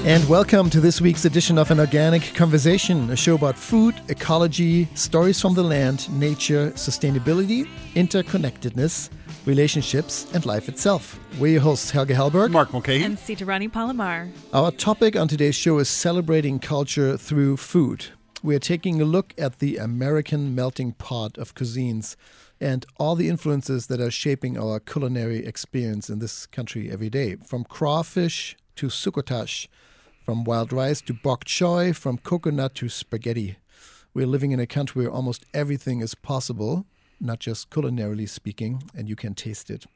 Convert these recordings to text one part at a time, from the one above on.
And welcome to this week's edition of An Organic Conversation, a show about food, ecology, stories from the land, nature, sustainability, interconnectedness, relationships, and life itself. We're your hosts, Helge Hellberg, Mark Mulcahy, and Sita Rani Palomar. Our topic on today's show is celebrating culture through food. We're taking a look at the American melting pot of cuisines and all the influences that are shaping our culinary experience in this country every day, from crawfish to succotash, from wild rice to bok choy, from coconut to spaghetti. We're living in a country where almost everything is possible, not just culinarily speaking, and you can taste it.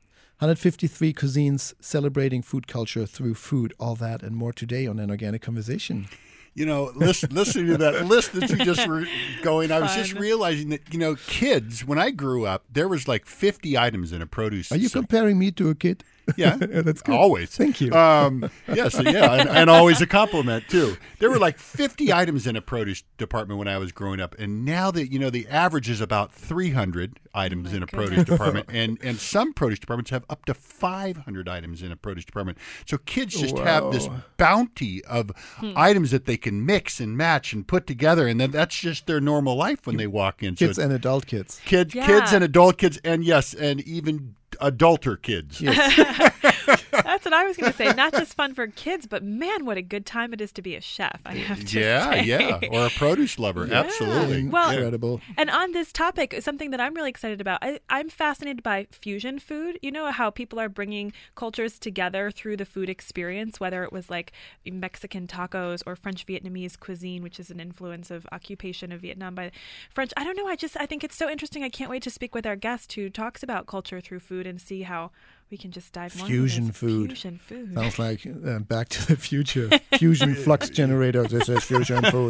153 cuisines celebrating food culture through food, all that and more today on An Organic Conversation. You know, listening to that list that you just were going, I was just realizing that, you know, kids, when I grew up, there was like 50 items in a produce. Are you comparing me to a kid? Yeah, that's good. Always. Thank you. Yes, and always a compliment too. There were like 50 items in a produce department when I was growing up, and now that the average is about 300 items in a produce department, and some produce departments have up to 500 items in a produce department. So kids just have this bounty of items that they can mix and match and put together, and then that's just their normal life when they walk in. Kids and adult kids. Kids and adult kids, and yes, and even adulter kids. Yes. That's what I was going to say. Not just fun for kids, but man, what a good time it is to be a chef, I have to say. Yeah, or a produce lover. Yeah. Absolutely. Well, incredible. And on this topic, something that I'm really excited about, I'm fascinated by fusion food. You know how people are bringing cultures together through the food experience, whether it was like Mexican tacos or French Vietnamese cuisine, which is an influence of occupation of Vietnam by French. I don't know. I think it's so interesting. I can't wait to speak with our guest who talks about culture through food and see how we can just dive more into Fusion this. food. Fusion food. Sounds like Back to the Future. Fusion flux generator. This is fusion food.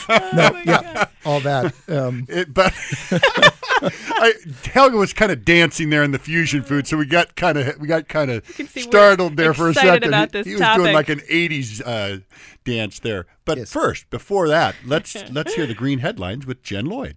All that. Helga was kind of dancing there in the fusion food, so we got kind of startled there for a second. About he was doing like an 80s dance there. But yes. First, before that, let's hear the green headlines with Jen Lloyd.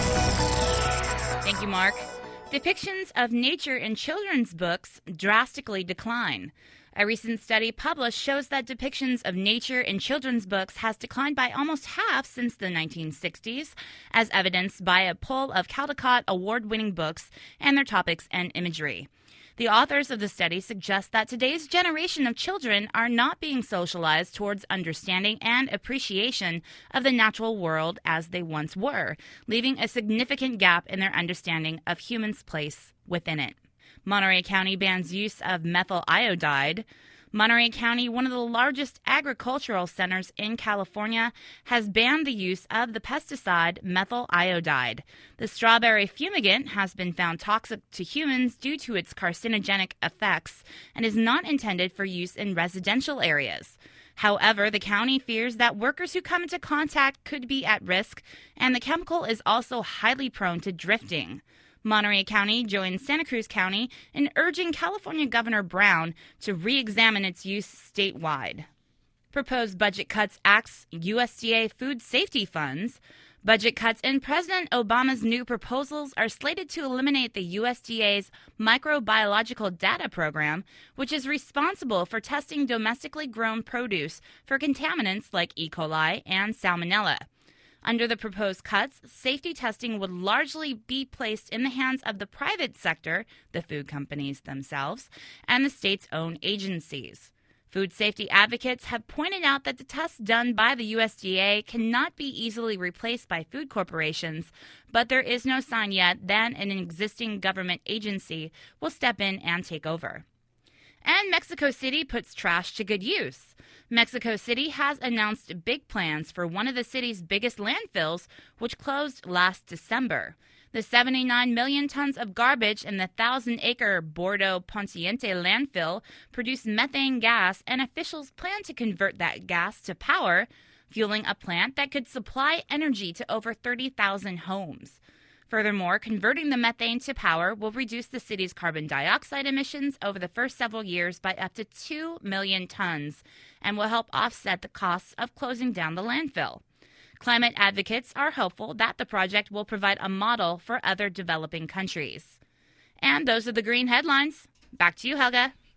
Thank you, Mark. Depictions of nature in children's books drastically decline. A recent study published shows that depictions of nature in children's books has declined by almost half since the 1960s, as evidenced by a poll of Caldecott award-winning books and their topics and imagery. The authors of the study suggest that today's generation of children are not being socialized towards understanding and appreciation of the natural world as they once were, leaving a significant gap in their understanding of humans' place within it. Monterey County bans use of methyl iodide. Monterey County, one of the largest agricultural centers in California, has banned the use of the pesticide methyl iodide. The strawberry fumigant has been found toxic to humans due to its carcinogenic effects and is not intended for use in residential areas. However, the county fears that workers who come into contact could be at risk, and the chemical is also highly prone to drifting. Monterey County joins Santa Cruz County in urging California Governor Brown to re-examine its use statewide. Proposed budget cuts axes USDA food safety funds. Budget cuts in President Obama's new proposals are slated to eliminate the USDA's microbiological data program, which is responsible for testing domestically grown produce for contaminants like E. coli and salmonella. Under the proposed cuts, safety testing would largely be placed in the hands of the private sector, the food companies themselves, and the state's own agencies. Food safety advocates have pointed out that the tests done by the USDA cannot be easily replaced by food corporations, but there is no sign yet that an existing government agency will step in and take over. And Mexico City puts trash to good use. Mexico City has announced big plans for one of the city's biggest landfills, which closed last December. The 79 million tons of garbage in the 1,000-acre Bordo Pontiente landfill produce methane gas, and officials plan to convert that gas to power, fueling a plant that could supply energy to over 30,000 homes. Furthermore, converting the methane to power will reduce the city's carbon dioxide emissions over the first several years by up to 2 million tons and will help offset the costs of closing down the landfill. Climate advocates are hopeful that the project will provide a model for other developing countries. And those are the green headlines. Back to you, Helga.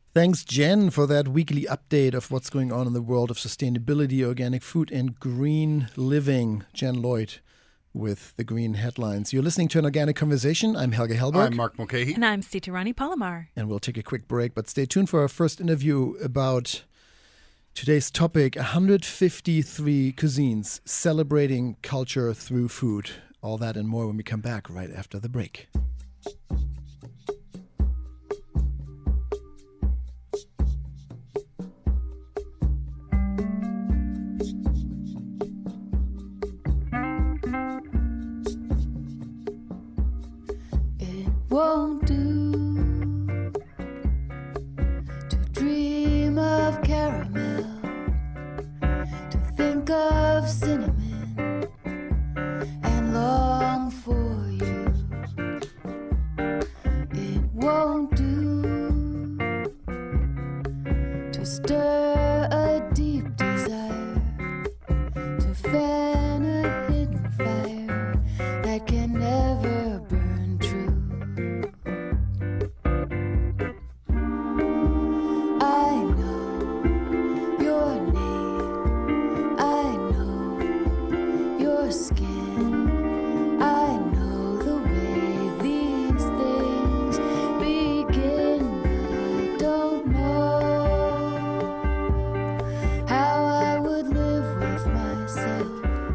Thanks, Jen, for that weekly update of what's going on in the world of sustainability, organic food, and green living. Jen Lloyd with the green headlines. You're listening to An Organic Conversation. I'm Helge Hellberg. I'm Mark Mulcahy. And I'm Sita Rani Palomar. And we'll take a quick break, but stay tuned for our first interview about today's topic, 153 cuisines celebrating culture through food. All that and more when we come back right after the break. Won't do to dream of caramel, to think of cinnamon and long for you. It won't do to stir a deep desire, to fan a hidden fire that can never burn true. I know your name, I know your skin, I know the way these things begin, but I don't know how I would live with myself.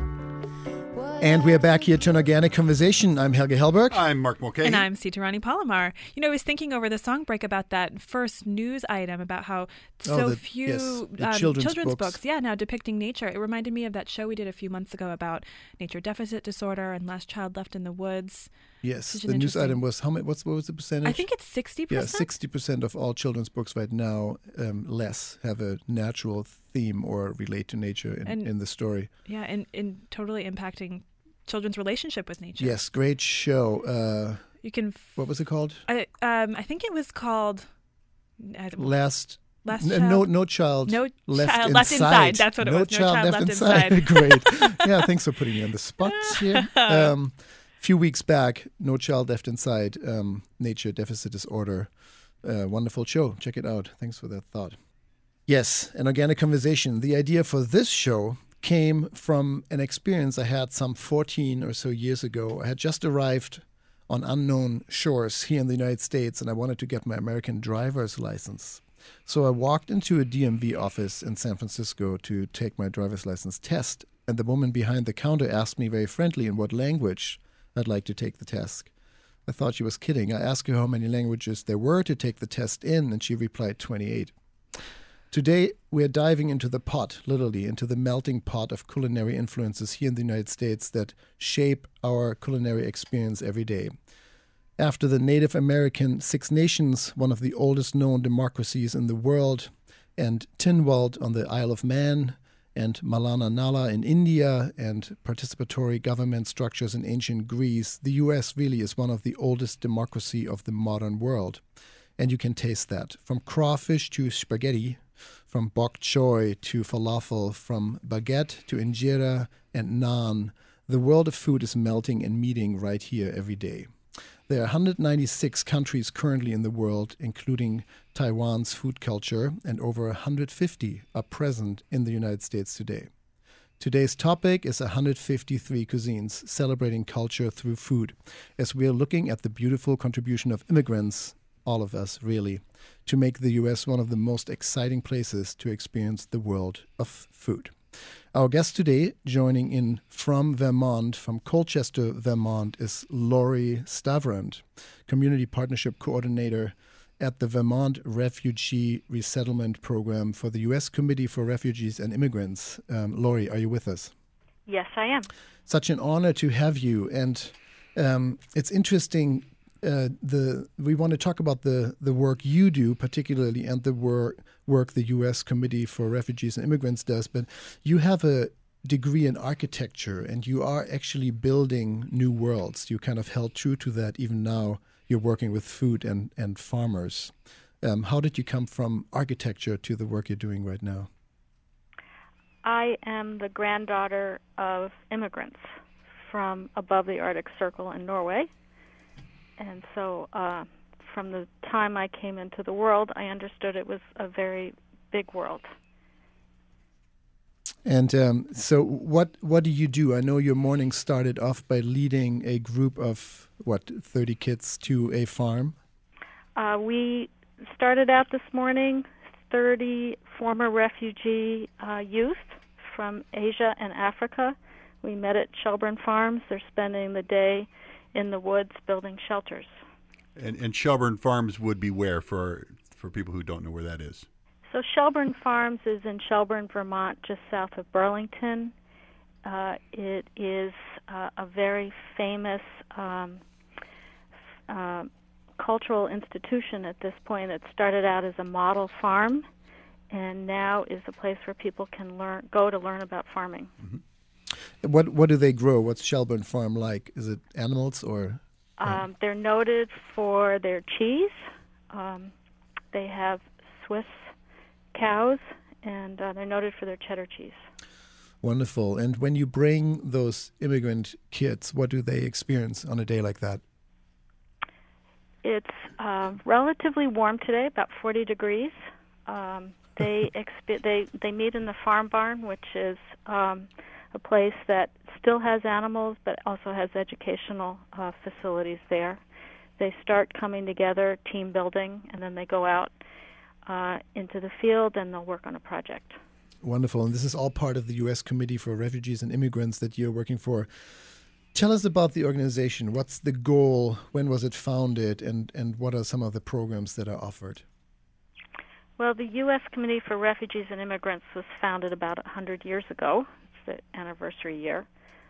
And we are back here to An Organic Conversation. I'm Helge Hellberg. I'm Mark Mulcahy. And I'm Sita Rani Palomar. You know, I was thinking over the song break about that first news item about how few the children's books, now depicting nature. It reminded me of that show we did a few months ago about nature deficit disorder and Last Child Left in the Woods. Yes, the news item was how much? What was the percentage? I think it's 60%. Yeah, 60% of all children's books right now, less have a natural theme or relate to nature in the story. Yeah, and totally impacting children's relationship with nature. Yes, great show. You can. What was it called? I think it was called. Last Child. No child. No left child inside. left inside. That's what it was. No child left inside. Great. Yeah, thanks for putting me on the spot here. Few weeks back, No Child Left Inside, Nature Deficit Disorder. Wonderful show. Check it out. Thanks for that thought. Yes, An Organic Conversation. The idea for this show came from an experience I had some 14 or so years ago. I had just arrived on unknown shores here in the United States, and I wanted to get my American driver's license. So I walked into a DMV office in San Francisco to take my driver's license test, and the woman behind the counter asked me very friendly in what language I'd like to take the test. I thought she was kidding. I asked her how many languages there were to take the test in, and she replied 28. Today, we're diving into the pot, literally, into the melting pot of culinary influences here in the United States that shape our culinary experience every day. After the Native American Six Nations, one of the oldest known democracies in the world, and Tynwald on the Isle of Man, and Malana Nala in India, and participatory government structures in ancient Greece, the U.S. really is one of the oldest democracy of the modern world. And you can taste that. From crawfish to spaghetti, from bok choy to falafel, from baguette to injera and naan, the world of food is melting and meeting right here every day. There are 196 countries currently in the world, including Taiwan's food culture, and over 150 are present in the United States today. Today's topic is 153 cuisines celebrating culture through food, as we are looking at the beautiful contribution of immigrants, all of us really, to make the U.S. one of the most exciting places to experience the world of food. Our guest today, joining in from Vermont, from Colchester, Vermont, is Lori Stavrand, Community Partnership Coordinator at the Vermont Refugee Resettlement Program for the U.S. Committee for Refugees and Immigrants. Lori, are you with us? Yes, I am. Such an honor to have you. And it's interesting. We want to talk about the work you do, particularly, and the work the U.S. Committee for Refugees and Immigrants does. But you have a degree in architecture, and you are actually building new worlds. You kind of held true to that. Even now, you're working with food and farmers. How did you come from architecture to the work you're doing right now? I am the granddaughter of immigrants from above the Arctic Circle in Norway. And so from the time I came into the world, I understood it was a very big world. And so what do you do? I know your morning started off by leading a group of, 30 kids to a farm? We started out this morning, 30 former refugee youth from Asia and Africa. We met at Shelburne Farms. They're spending the day in the woods building shelters. And Shelburne Farms would be where for people who don't know where that is? So Shelburne Farms is in Shelburne, Vermont, just south of Burlington. It is a very famous cultural institution at this point. It started out as a model farm, and now is a place where people can go to learn about farming. Mm-hmm. What do they grow? What's Shelburne Farm like? Is it animals or? They're noted for their cheese. They have Swiss cows, and they're noted for their cheddar cheese. Wonderful. And when you bring those immigrant kids, what do they experience on a day like that? It's relatively warm today, about 40 degrees. They meet in the farm barn, which is a place that still has animals but also has educational facilities there. They start coming together, team building, and then they go out into the field and they'll work on a project. Wonderful. And this is all part of the U.S. Committee for Refugees and Immigrants that you're working for. Tell us about the organization. What's the goal? When was it founded? And what are some of the programs that are offered? Well, the U.S. Committee for Refugees and Immigrants was founded about 100 years ago. It's the anniversary year.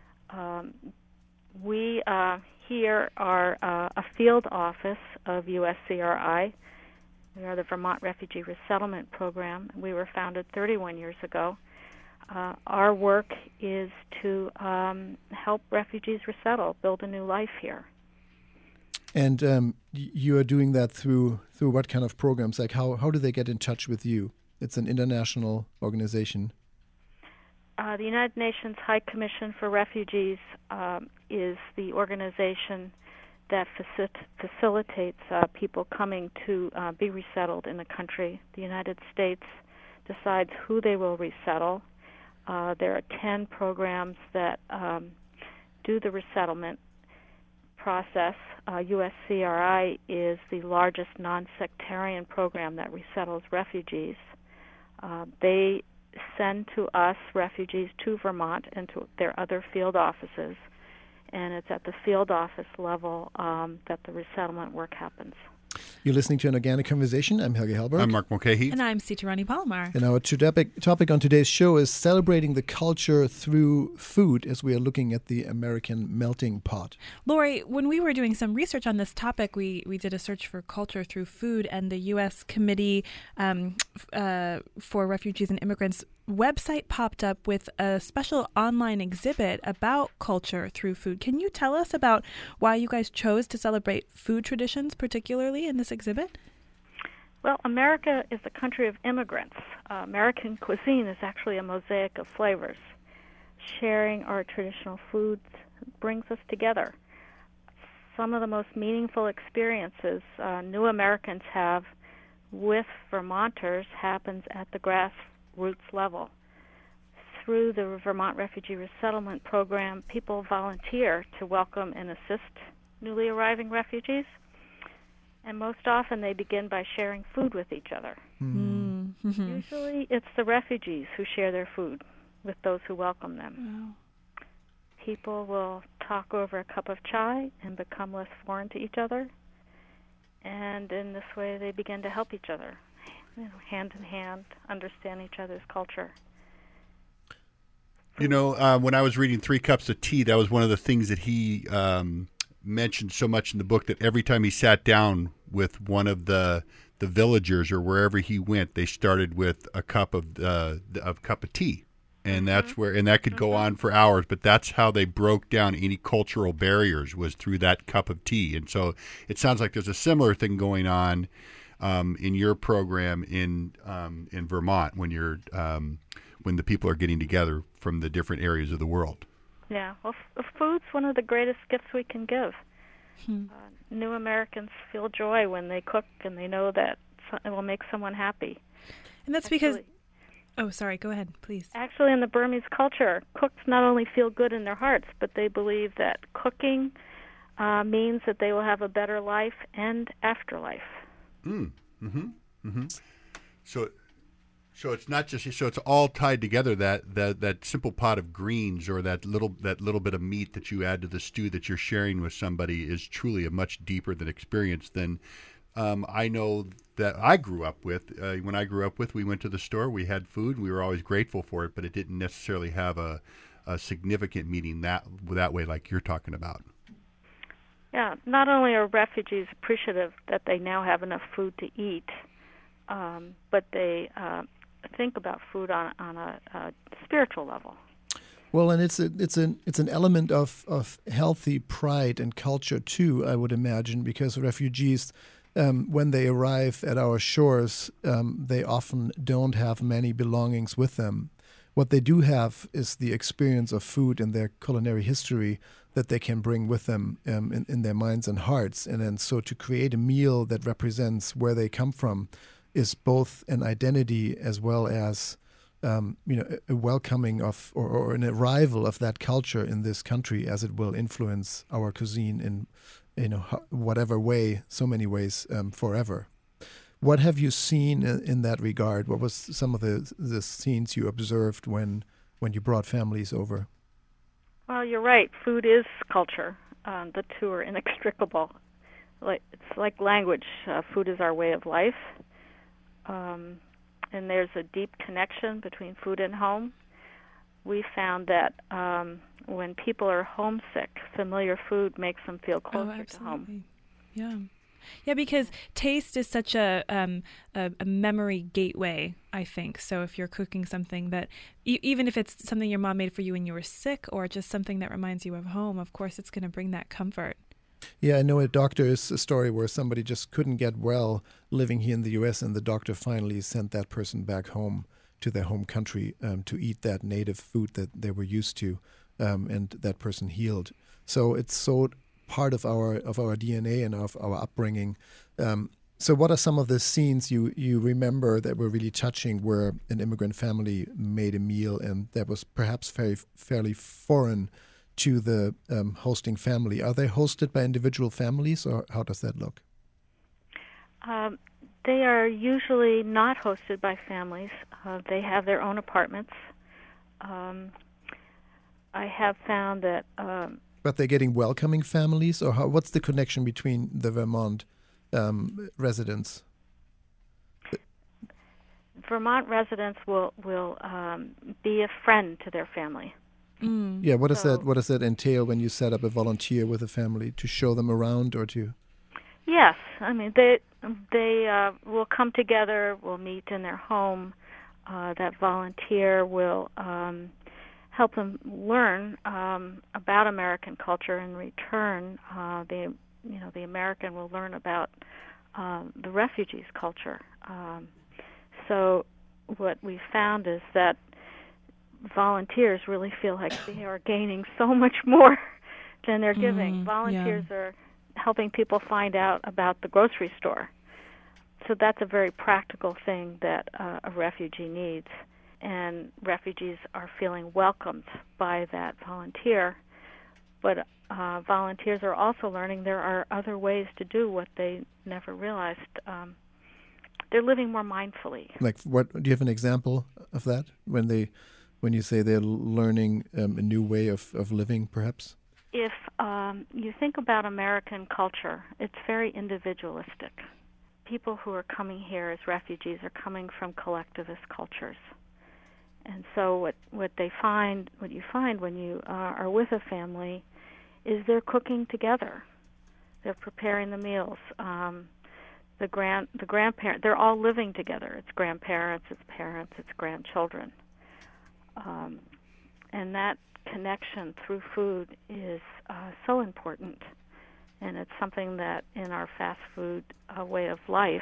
We here are a field office of USCRI. We are the Vermont Refugee Resettlement Program. We were founded 31 years ago. Our work is to help refugees resettle, build a new life here. And you are doing that through what kind of programs? Like how do they get in touch with you? It's an international organization. The United Nations High Commission for Refugees is the organization that facilitates people coming to be resettled in a country. The United States decides who they will resettle. There are 10 programs that do the resettlement process. USCRI is the largest non-sectarian program that resettles refugees. They send to us refugees to Vermont and to their other field offices, and it's at the field office level that the resettlement work happens. You're listening to An Organic Conversation. I'm Helge Hellberg. I'm Mark Mulcahy. And I'm Sitarani Palomar. And our topic on today's show is celebrating the culture through food as we are looking at the American melting pot. Lori, when we were doing some research on this topic, we did a search for culture through food, and the U.S. Committee for Refugees and Immigrants website popped up with a special online exhibit about culture through food. Can you tell us about why you guys chose to celebrate food traditions, particularly in this exhibit? Well, America is a country of immigrants. American cuisine is actually a mosaic of flavors. Sharing our traditional foods brings us together. Some of the most meaningful experiences new Americans have with Vermonters happens at the grassroots level. Through the Vermont Refugee Resettlement Program, people volunteer to welcome and assist newly arriving refugees, and most often they begin by sharing food with each other. Mm-hmm. Usually it's the refugees who share their food with those who welcome them. Wow. People will talk over a cup of chai and become less foreign to each other, and in this way they begin to help each other, hand in hand, understand each other's culture. You know, when I was reading 3 Cups of Tea, that was one of the things that he mentioned so much in the book, that every time he sat down with one of the villagers or wherever he went, they started with a cup of tea, and that's where, and that could go on for hours. But that's how they broke down any cultural barriers, was through that cup of tea. And so it sounds like there's a similar thing going on in your program in Vermont when you're when the people are getting together from the different areas of the world. Yeah, well, food's one of the greatest gifts we can give. New Americans feel joy when they cook and they know that it will make someone happy. And that's because... Oh, sorry. Go ahead, please. Actually, in the Burmese culture, cooks not only feel good in their hearts, but they believe that cooking means that they will have a better life and afterlife. So it's not just it's all tied together. That simple pot of greens or that little bit of meat that you add to the stew that you're sharing with somebody is truly a much deeper than experience than I know that I grew up with. When I grew up with, we went to the store, we had food, we were always grateful for it, but it didn't necessarily have a significant meaning that way like you're talking about. Yeah, not only are refugees appreciative that they now have enough food to eat, but they think about food on a spiritual level. Well, and it's an element of healthy pride and culture too, I would imagine, because refugees, when they arrive at our shores, they often don't have many belongings with them. What they do have is the experience of food and their culinary history that they can bring with them in their minds and hearts. And then so to create a meal that represents where they come from is both an identity as well as a welcoming of or an arrival of that culture in this country, as it will influence our cuisine in whatever way, so many ways, forever. What have you seen in that regard? What was some of the scenes you observed when you brought families over? Well, you're right. Food is culture. The two are inextricable. It's like language. Food is our way of life. And there's a deep connection between food and home. We found that when people are homesick, familiar food makes them feel closer to home. Yeah, because taste is such a memory gateway, I think. So if you're cooking something that, even if it's something your mom made for you when you were sick or just something that reminds you of home, of course it's going to bring that comfort. Yeah, I know a doctor's story where somebody just couldn't get well living here in the U.S. and the doctor finally sent that person back home to their home country to eat that native food that they were used to, and that person healed. So it's so part of our DNA and of our upbringing. So what are some of the scenes you remember that were really touching where an immigrant family made a meal and that was perhaps fairly foreign to the hosting family? Are they hosted by individual families, or how does that look? They are usually not hosted by families. They have their own apartments. I have found that... But they're getting welcoming families, or what's the connection between the Vermont residents? Vermont residents will be a friend to their family. Yeah, what does that entail when you set up a volunteer with a family to show them around or to? Yes, I mean they will come together. Will meet in their home. That volunteer will help them learn about American culture. In return, the American will learn about the refugees' culture. So what we found is that volunteers really feel like they are gaining so much more than they're giving. Volunteers are helping people find out about the grocery store. So that's a very practical thing that a refugee needs. And refugees are feeling welcomed by that volunteer. But volunteers are also learning there are other ways to do what they never realized. They're living more mindfully. Like what? Do you have an example of that when you say they're learning a new way of living, perhaps? If you think about American culture, it's very individualistic. People who are coming here as refugees are coming from collectivist cultures. And so what you find when you are with a family is they're cooking together. They're preparing the meals. The grandparents, they're all living together. It's grandparents, it's parents, it's grandchildren. And that connection through food is so important. And it's something that in our fast food way of life,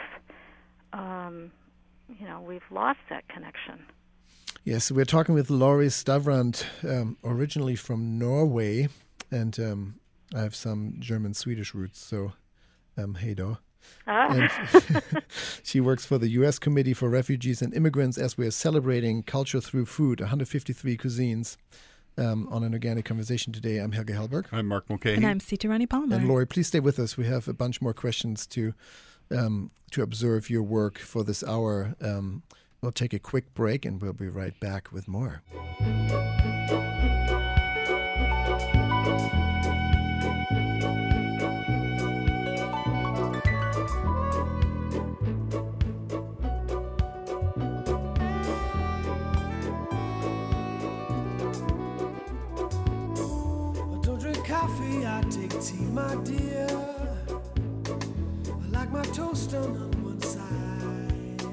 we've lost that connection. Yes, we're talking with Laurie Stavran, originally from Norway, and I have some German-Swedish roots, so hey do. Ah. And she works for the U.S. Committee for Refugees and Immigrants as we are celebrating culture through food, 153 cuisines. On an organic conversation today, I'm Helge Hellberg. I'm Mark Mulcahy. And I'm Sita Rani Palmer. And Lori, please stay with us. We have a bunch more questions to observe your work for this hour. We'll take a quick break and we'll be right back with more. Coffee, I take tea, my dear. I like my toast done on one side.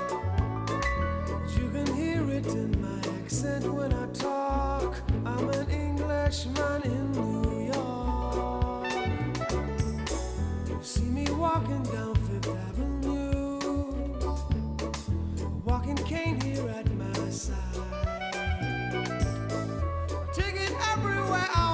You can hear it in my accent when I talk. I'm an Englishman in New York. You see me walking down Fifth Avenue, a walking cane here at my side. I take it everywhere I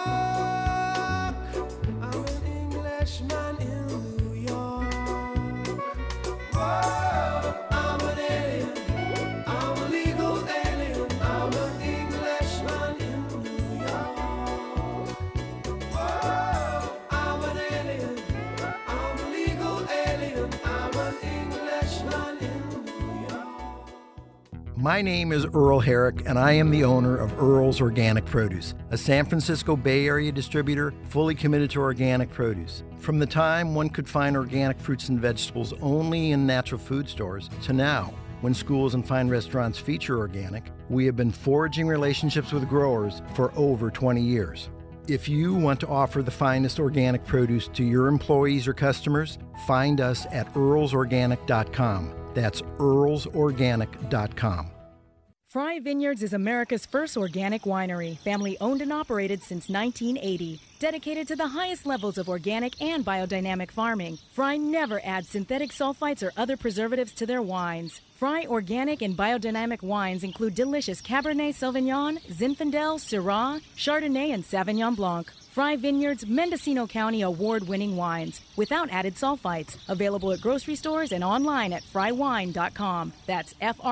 man in New York. Whoa, I'm an alien. I'm a legal alien. I'm an Englishman in New York. Whoa, I'm an alien. I'm a legal alien. I'm an Englishman in New York. My name is Earl Herrick, and I am the owner of Earl's Organic Produce, a San Francisco Bay Area distributor fully committed to organic produce. From the time one could find organic fruits and vegetables only in natural food stores to now, when schools and fine restaurants feature organic, we have been forging relationships with growers for over 20 years. If you want to offer the finest organic produce to your employees or customers, find us at earlsorganic.com. That's earlsorganic.com. Fry Vineyards is America's first organic winery, family owned and operated since 1980. Dedicated to the highest levels of organic and biodynamic farming, Fry never adds synthetic sulfites or other preservatives to their wines. Fry organic and biodynamic wines include delicious Cabernet Sauvignon, Zinfandel, Syrah, Chardonnay, and Sauvignon Blanc. Fry Vineyards Mendocino County award-winning wines without added sulfites. Available at grocery stores and online at frywine.com. That's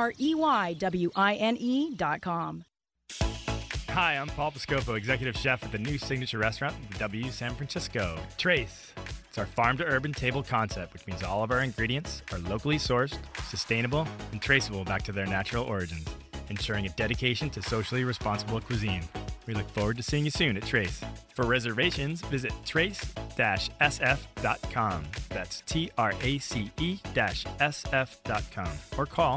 FREYWINE.com. Hi, I'm Paul Piscopo, Executive Chef at the new signature restaurant, W San Francisco, Trace. It's our farm-to-urban table concept, which means all of our ingredients are locally sourced, sustainable, and traceable back to their natural origins, ensuring a dedication to socially responsible cuisine. We look forward to seeing you soon at Trace. For reservations, visit trace-sf.com. That's TRACE-SF.com. Or call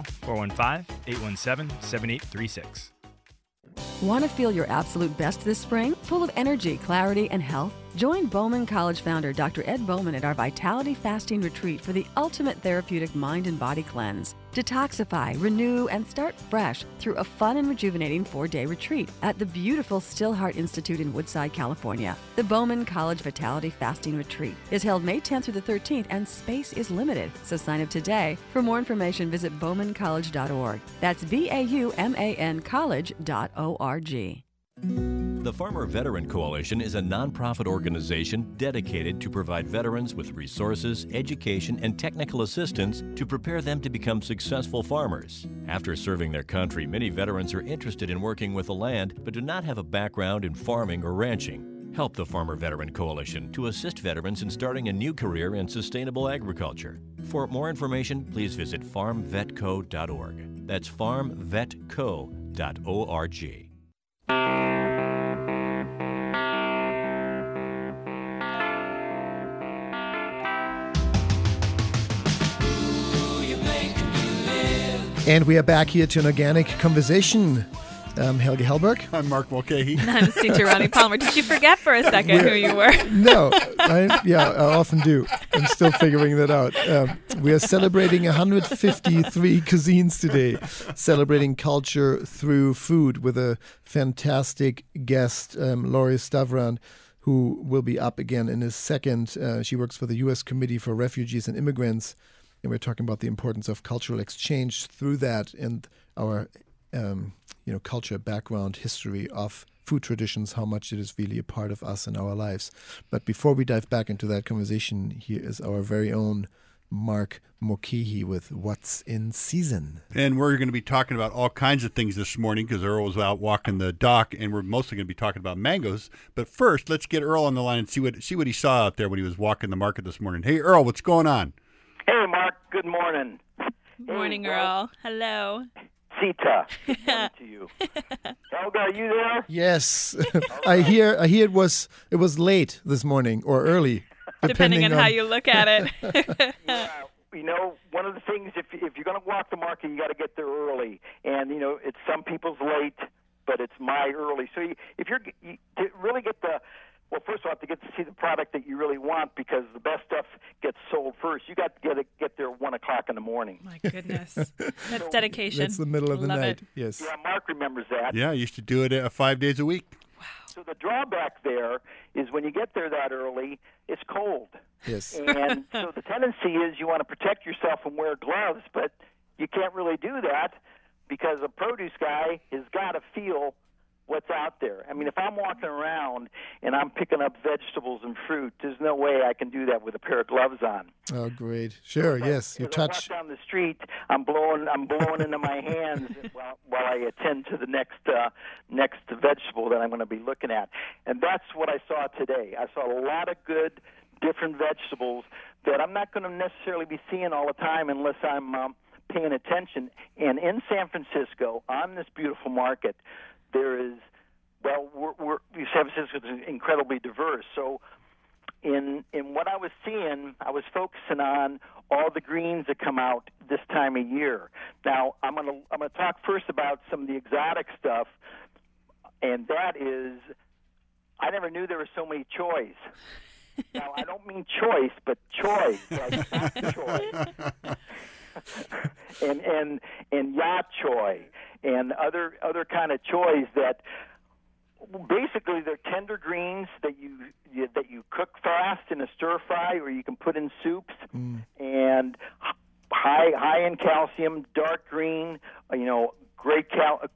415-817-7836. Want to feel your absolute best this spring? Full of energy, clarity, and health? Join Bowman College founder Dr. Ed Bowman at our Vitality Fasting Retreat for the ultimate therapeutic mind and body cleanse. Detoxify, renew, and start fresh through a fun and rejuvenating 4-day retreat at the beautiful Still Heart Institute in Woodside, California. The Bowman College Vitality Fasting Retreat is held May 10th through the 13th, and space is limited, so sign up today. For more information, visit bowmancollege.org. That's BAUMAN college.org. The Farmer Veteran Coalition is a nonprofit organization dedicated to provide veterans with resources, education, and technical assistance to prepare them to become successful farmers. After serving their country, many veterans are interested in working with the land but do not have a background in farming or ranching. Help the Farmer Veteran Coalition to assist veterans in starting a new career in sustainable agriculture. For more information, please visit farmvetco.org. That's farmvetco.org. And we are back here to an organic conversation. Helge Hellberg. I'm Mark Mulcahy. And I'm Sita Rani Palmer. Did you forget for a second who you were? No, I often do. I'm still figuring that out. We are celebrating 153 cuisines today, celebrating culture through food with a fantastic guest, Laurie Stavran, who will be up again in a second. She works for the U.S. Committee for Refugees and Immigrants. And we're talking about the importance of cultural exchange through that and our, culture, background, history of food traditions, how much it is really a part of us and our lives. But before we dive back into that conversation, here is our very own Mark Mokihi with What's in Season. And we're going to be talking about all kinds of things this morning because Earl was out walking the dock, and we're mostly going to be talking about mangoes. But first, let's get Earl on the line and see what he saw out there when he was walking the market this morning. Hey, Earl, what's going on? Hey, Mark. Good morning. Morning, Earl. Hello. Sita. Good morning to you. Helga, are you there? Yes, I hear it was late this morning or early, depending on how you look at it. Yeah, you know, one of the things if you're going to walk the market, you got to get there early, and you know it's some people's late, but it's my early. So if you to really get the first of all, to get to see the product that you really want, because the best stuff gets sold first. You got to get there at 1 o'clock in the morning. My goodness, that's dedication. That's the middle of the night. Yes. Yeah, Mark remembers that. Yeah, I used to do it 5 days a week. So the drawback there is when you get there that early, it's cold. Yes. And so the tendency is you want to protect yourself and wear gloves, but you can't really do that because a produce guy has got to feel what's out there. I mean, if I'm walking around and I'm picking up vegetables and fruit, there's no way I can do that with a pair of gloves on. Oh, great. Sure, yes. You touch. I walk down the street, I'm blowing into my hands while I attend to the next vegetable that I'm going to be looking at. And that's what I saw today. I saw a lot of good different vegetables that I'm not going to necessarily be seeing all the time unless I'm paying attention. And in San Francisco, on this beautiful market, there is, San Francisco is incredibly diverse. So in what I was seeing, I was focusing on all the greens that come out this time of year. Now, I'm gonna talk first about some of the exotic stuff, and that is, I never knew there were so many choys. Now, I don't mean choice, but choy, like bok choy. and ya choy and other kind of choys that basically they're tender greens that you cook fast in a stir fry, or you can put in soups, and high in calcium, dark green, great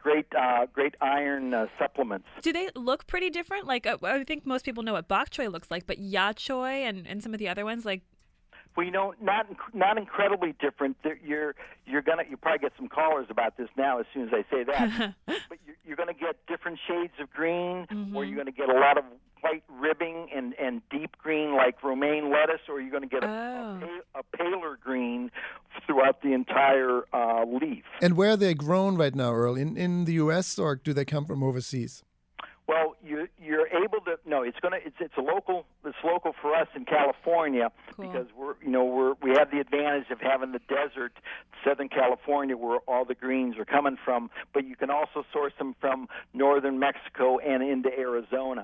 iron supplements. Do they look pretty different? Like I think most people know what bok choy looks like, but ya choy and some of the other ones like. Well, not incredibly different. You'll probably get some callers about this now as soon as I say that. But you're going to get different shades of green, or you're going to get a lot of white ribbing and deep green like romaine lettuce, or you're going to get a paler green throughout the entire leaf. And where are they grown right now, Earl? In the U.S. or do they come from overseas? Well, you're able to. No, it's local. It's local for us in California because we have the advantage of having the desert, Southern California, where all the greens are coming from. But you can also source them from northern Mexico and into Arizona.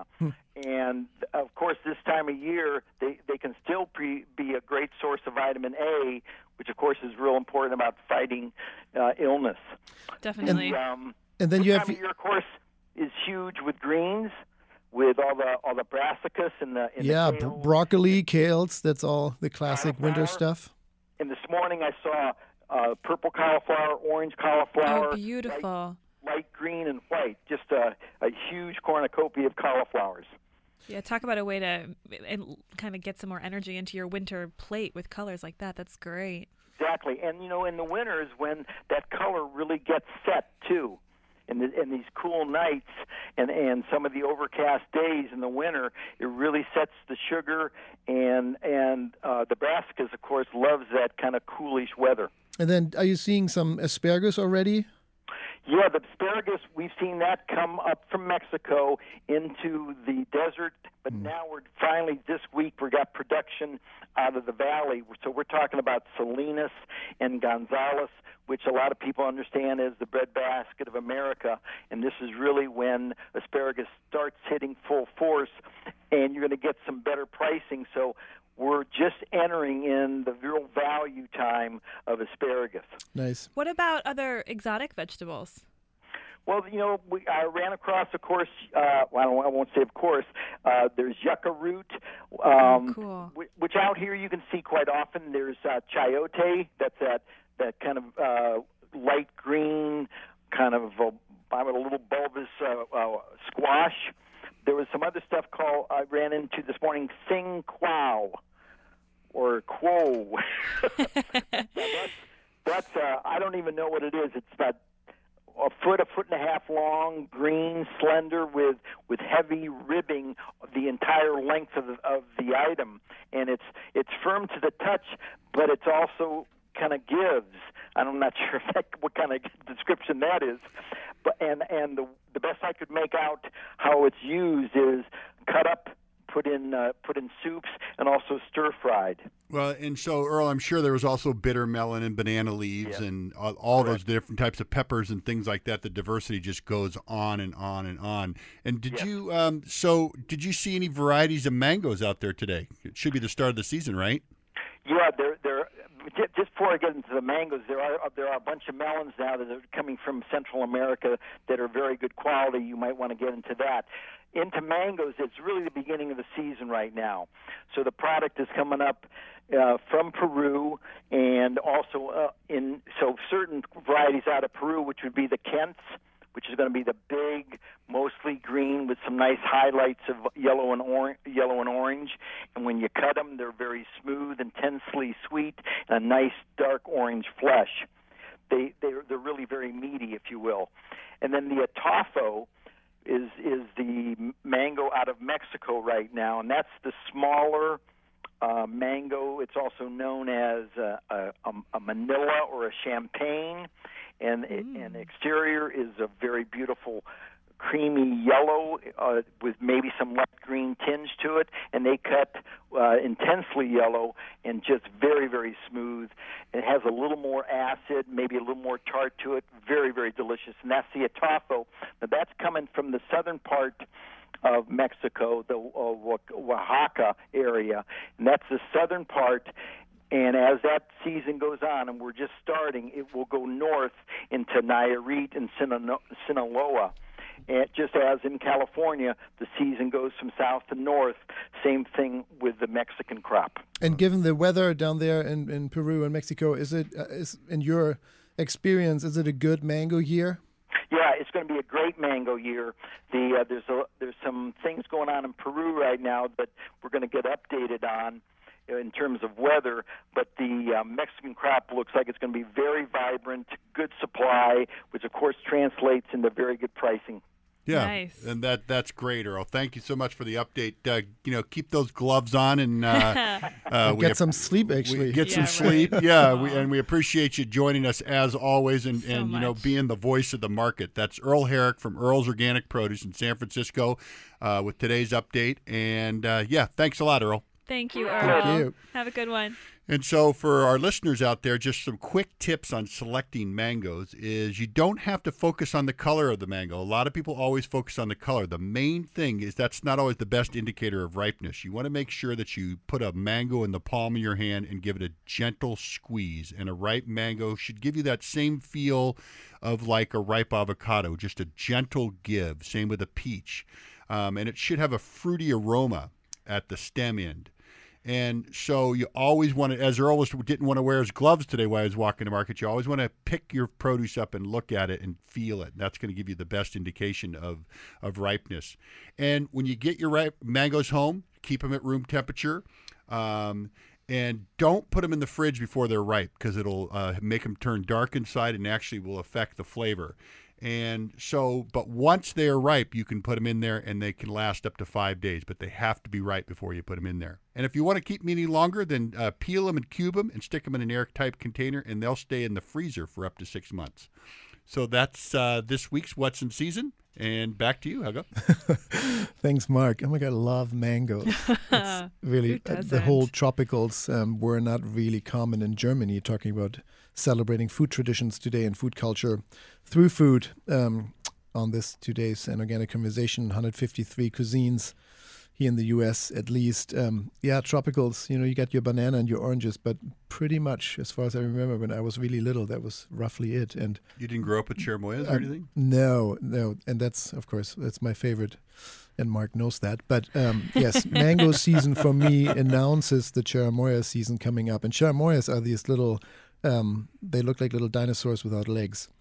And of course, this time of year, they can still be a great source of vitamin A, which of course is real important about fighting illness. Definitely. And then you have. This time of year, of course, is huge with greens, with all the brassicas and the kale. Broccoli, kales. That's all the classic winter stuff. And this morning I saw purple cauliflower, orange cauliflower. Oh, beautiful! Light green and white. Just a huge cornucopia of cauliflowers. Yeah, talk about a way to kind of get some more energy into your winter plate with colors like that. That's great. Exactly, and in the winter is when that color really gets set too. In these cool nights and some of the overcast days in the winter, it really sets the sugar, and the brassicas, of course, loves that kind of coolish weather. And then, are you seeing some asparagus already? Yeah, the asparagus, we've seen that come up from Mexico into the desert, but now we're finally, this week, we got production out of the valley. So we're talking about Salinas and Gonzales, which a lot of people understand as the breadbasket of America, and this is really when asparagus starts hitting full force, and you're going to get some better pricing. So we're just entering in the real value time of asparagus. Nice. What about other exotic vegetables? Well, I ran across, of course, I won't say of course, there's yucca root, cool. Which out here you can see quite often. There's chayote, that's that kind of light green, kind of buy a little bulbous squash. There was some other stuff I ran into this morning, Sing Quao or Quo. That's I don't even know what it is. It's about a foot and a half long, green, slender, with heavy ribbing the entire length of the item, and it's firm to the touch, but it's also kind of gives. I'm not sure what kind of description that is, but and the best I could make out how it's used is cut up, put in soups, and also stir fried. Well, and so Earl, I'm sure there was also bitter melon and banana leaves and all those different types of peppers and things like that. The diversity just goes on and on and on. And did you did you see any varieties of mangoes out there today? It should be the start of the season, right? Yeah, there. Just before I get into the mangoes, there are a bunch of melons now that are coming from Central America that are very good quality. You might want to get into that. Into mangoes, it's really the beginning of the season right now. So the product is coming up from Peru, and also certain varieties out of Peru, which would be the Kents, which is going to be the big, mostly green with some nice highlights of yellow and orange. And when you cut them, they're very smooth, intensely sweet, and a nice dark orange flesh. They're really very meaty, if you will. And then the Atafo is the mango out of Mexico right now, and that's the smaller mango. It's also known as a Manila or a Champagne. And the exterior is a very beautiful creamy yellow with maybe some light green tinge to it, and they cut intensely yellow and just very, very smooth. It has a little more acid, maybe a little more tart to it. Very, very delicious, and that's the Atafo. Now, that's coming from the southern part of Mexico, the Oaxaca area, and that's the southern part. And as that season goes on, and we're just starting, it will go north into Nayarit and Sinaloa. And just as in California, the season goes from south to north. Same thing with the Mexican crop. And given the weather down there in Peru and Mexico, is in your experience, is it a good mango year? Yeah, it's going to be a great mango year. There's some things going on in Peru right now that we're going to get updated on in terms of weather, but the Mexican crop looks like it's going to be very vibrant, good supply, which of course translates into very good pricing. Yeah, nice. And that's great, Earl. Thank you so much for the update. Keep those gloves on and get some sleep. Actually, get some sleep. Yeah, we appreciate you joining us as always, and being the voice of the market. That's Earl Herrick from Earl's Organic Produce in San Francisco with today's update. And thanks a lot, Earl. Thank you, Earl. Thank you. Have a good one. And so for our listeners out there, just some quick tips on selecting mangoes is you don't have to focus on the color of the mango. A lot of people always focus on the color. The main thing is that's not always the best indicator of ripeness. You want to make sure that you put a mango in the palm of your hand and give it a gentle squeeze. And a ripe mango should give you that same feel of like a ripe avocado, just a gentle give. Same with a peach. And it should have a fruity aroma at the stem end. And so you always want to, as Earl didn't want to wear his gloves today while I was walking to market, you always want to pick your produce up and look at it and feel it. That's going to give you the best indication of ripeness. And when you get your ripe mangoes home, keep them at room temperature. And don't put them in the fridge before they're ripe because it'll make them turn dark inside and actually will affect the flavor. And so, but once they are ripe, you can put them in there and they can last up to 5 days, but they have to be ripe before you put them in there. And if you want to keep them any longer, then peel them and cube them and stick them in an airtight container, and they'll stay in the freezer for up to 6 months. So that's this week's What's in Season. And back to you, Helga. Thanks, Mark. Oh my God, I love mangoes. It's really, the whole tropicals were not really common in Germany, talking about celebrating food traditions today and food culture through food on this today's An Organic Conversation, 153 cuisines here in the U.S. at least. Tropicals, you got your banana and your oranges, but pretty much, as far as I remember, when I was really little, that was roughly it. And you didn't grow up with cherimoyas or anything? No. And that's, of course, that's my favorite, and Mark knows that. But yes, mango season for me announces the cherimoya season coming up. And cherimoyas are these little, they look like little dinosaurs without legs.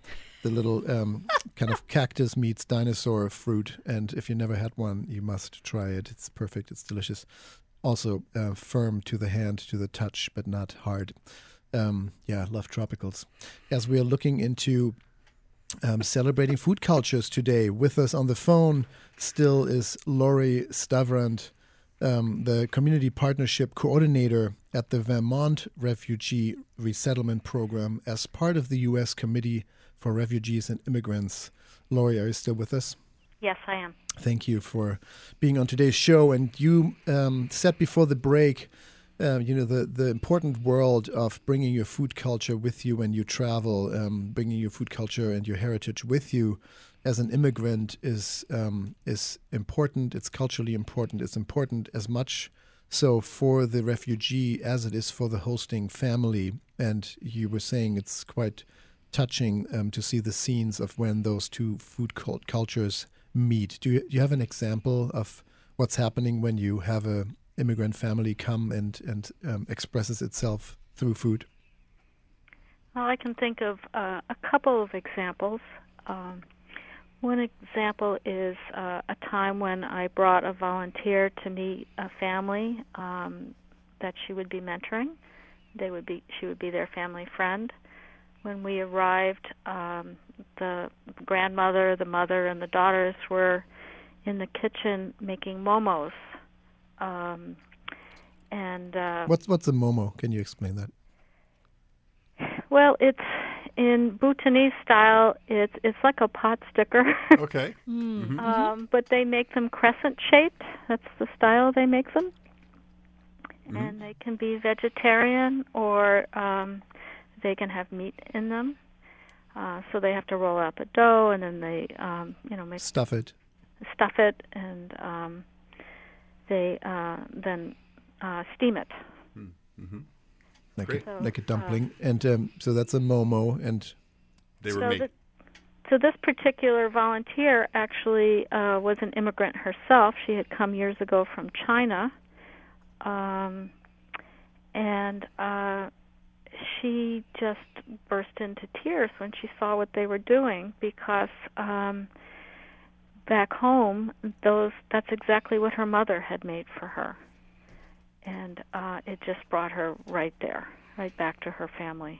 the little kind of cactus meets dinosaur fruit. And if you never had one, you must try it. It's perfect. It's delicious. Also firm to the hand, to the touch, but not hard. I love tropicals. As we are looking into celebrating food cultures today, with us on the phone still is Lori Stavrand, the Community Partnership Coordinator at the Vermont Refugee Resettlement Program as part of the U.S. Committee for Refugees and Immigrants. Lori, are you still with us? Yes, I am. Thank you for being on today's show. And you said before the break, the important world of bringing your food culture with you when you travel, bringing your food culture and your heritage with you as an immigrant is important. It's culturally important. It's important as much so for the refugee as it is for the hosting family. And you were saying it's quite touching to see the scenes of when those two food cultures meet. Do you have an example of what's happening when you have a immigrant family come and expresses itself through food? Well, I can think of a couple of examples. One example is a time when I brought a volunteer to meet a family that she would be mentoring. She would be their family friend. When we arrived, the grandmother, the mother, and the daughters were in the kitchen making momos. What's a momo? Can you explain that? Well, it's in Bhutanese style. It's like a pot sticker. Okay. But they make them crescent shaped. That's the style they make them. And they can be vegetarian or they can have meat in them. So they have to roll out the dough and then they stuff it, and they then steam it. Like a dumpling. And so that's a momo. And they were made. So this particular volunteer actually was an immigrant herself. She had come years ago from China. And she just burst into tears when she saw what they were doing because back home, that's exactly what her mother had made for her. And it just brought her right there, right back to her family.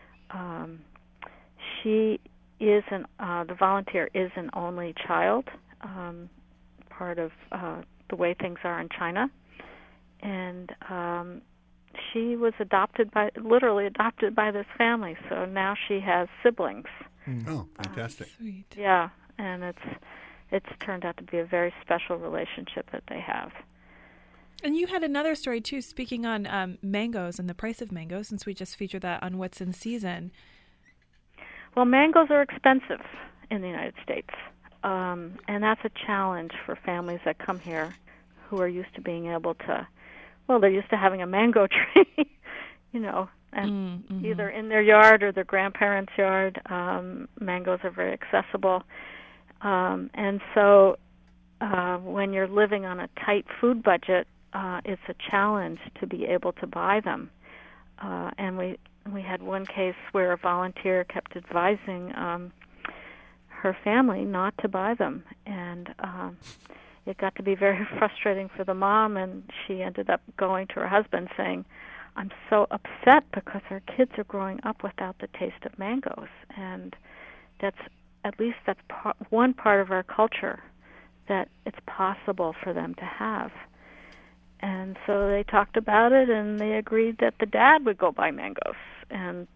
She is the volunteer is an only child, part of the way things are in China. And she was literally adopted by this family. So now she has siblings. Oh, fantastic. Sweet. Yeah, and it's turned out to be a very special relationship that they have. And you had another story, too, speaking on mangoes and the price of mangoes, since we just featured that on What's in Season. Well, mangoes are expensive in the United States, and that's a challenge for families that come here who are used to being able to, they're used to having a mango tree, and either in their yard or their grandparents' yard. Mangoes are very accessible. And so when you're living on a tight food budget, it's a challenge to be able to buy them. And we had one case where a volunteer kept advising her family not to buy them. And it got to be very frustrating for the mom, and she ended up going to her husband saying, I'm so upset because our kids are growing up without the taste of mangoes. And that's one part of our culture that it's possible for them to have. And so they talked about it, and they agreed that the dad would go buy mangoes. And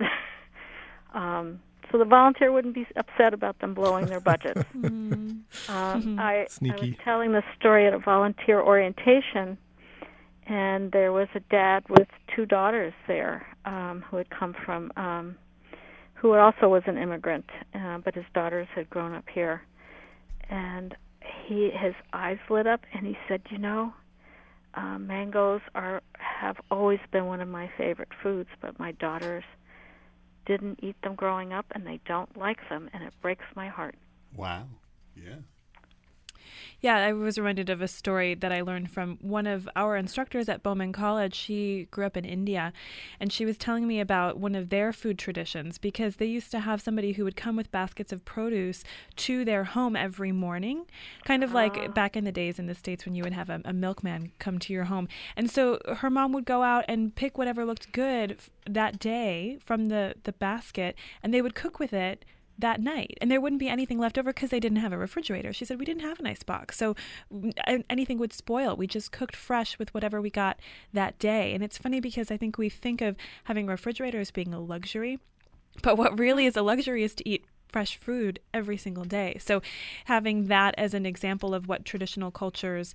so the volunteer wouldn't be upset about them blowing their budget. I was telling this story at a volunteer orientation, and there was a dad with two daughters there who had come from, who also was an immigrant, but his daughters had grown up here. And his eyes lit up, and he said, mangoes have always been one of my favorite foods, but my daughters didn't eat them growing up, and they don't like them, and it breaks my heart. Wow. Yeah. Yeah, I was reminded of a story that I learned from one of our instructors at Bowman College. She grew up in India, and she was telling me about one of their food traditions, because they used to have somebody who would come with baskets of produce to their home every morning, kind of like back in the days in the States when you would have a milkman come to your home. And so her mom would go out and pick whatever looked good that day from the basket, and they would cook with it that night, and there wouldn't be anything left over because they didn't have a refrigerator. She said we didn't have an ice box, so anything would spoil. We just cooked fresh with whatever we got that day. And it's funny because I think we think of having a refrigerator as being a luxury, but what really is a luxury is to eat fresh food every single day. So having that as an example of what traditional cultures,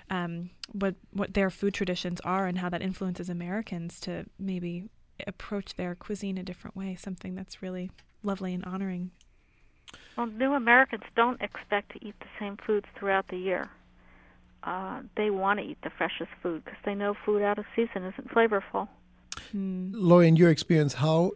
what their food traditions are and how that influences Americans to maybe approach their cuisine a different way, something that's really lovely and honoring. Well, new Americans don't expect to eat the same foods throughout the year. They want to eat the freshest food because they know food out of season isn't flavorful. Laurie, in your experience, how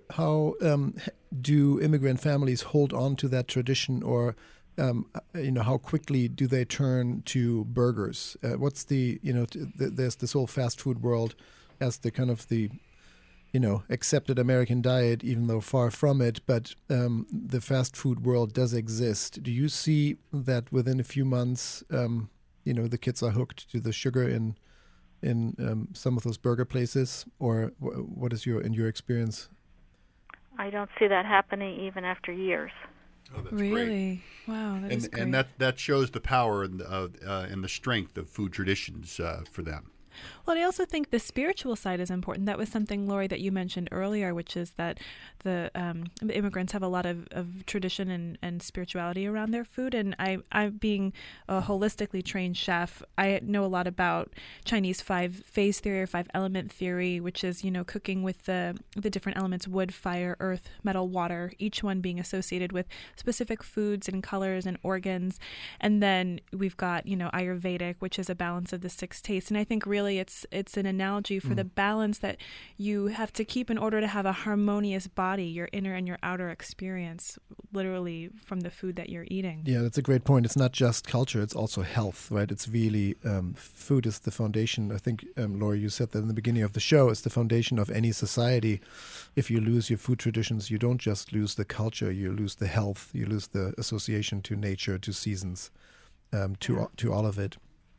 do immigrant families hold on to that tradition, or how quickly do they turn to burgers? What's there's this whole fast food world as the kind of the accepted American diet, even though far from it, but the fast food world does exist. Do you see that within a few months, the kids are hooked to the sugar in some of those burger places, or what is in your experience? I don't see that happening even after years. Oh, that's really? Great. Wow, that is great. And that shows the power and the strength of food traditions for them. Well, I also think the spiritual side is important. That was something, Laurie, that you mentioned earlier, which is that the immigrants have a lot of tradition and spirituality around their food. And I being a holistically trained chef, I know a lot about Chinese 5-phase theory or 5-element theory, which is, cooking with the different elements: wood, fire, earth, metal, water, each one being associated with specific foods and colors and organs. And then we've got, Ayurvedic, which is a balance of the 6 tastes. And I think really it's an analogy for the balance that you have to keep in order to have a harmonious body, your inner and your outer experience, literally from the food that you're eating. Yeah, that's a great point. It's not just culture, it's also health, right? It's really, food is the foundation. I think, Laurie, you said that in the beginning of the show, it's the foundation of any society. If you lose your food traditions, you don't just lose the culture, you lose the health, you lose the association to nature, to seasons, to all of it.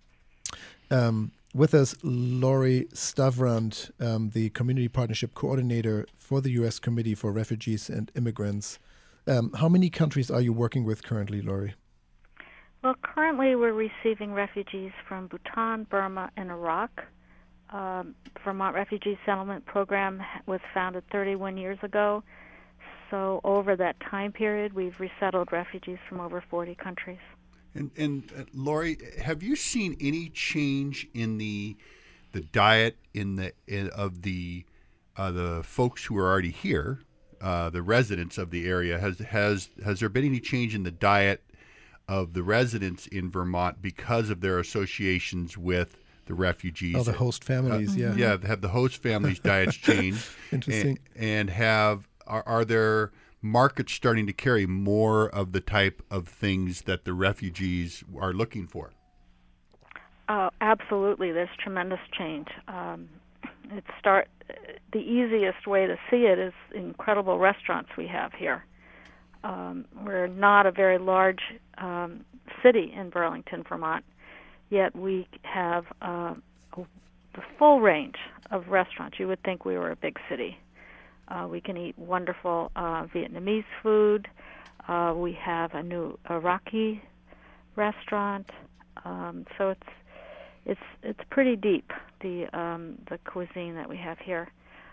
With us, Laurie Stavrand, the Community Partnership Coordinator for the U.S. Committee for Refugees and Immigrants. How many countries are you working with currently, Laurie? Well, currently we're receiving refugees from Bhutan, Burma, and Iraq. Vermont Refugee Settlement Program was founded 31 years ago. So over that time period, we've resettled refugees from over 40 countries. And Laurie, have you seen any change in the diet of the folks who are already here, the residents of the area? Has there been any change in the diet of the residents in Vermont because of their associations with the refugees? Oh, the host families, yeah. Yeah, have the host families' diets changed? Interesting. And are there markets starting to carry more of the type of things that the refugees are looking for? Absolutely. There's tremendous change. The easiest way to see it is incredible restaurants we have here. We're not a very large city in Burlington, Vermont, yet we have the full range of restaurants. You would think we were a big city. We can eat wonderful Vietnamese food. We have a new Iraqi restaurant. So it's pretty deep, the cuisine that we have here.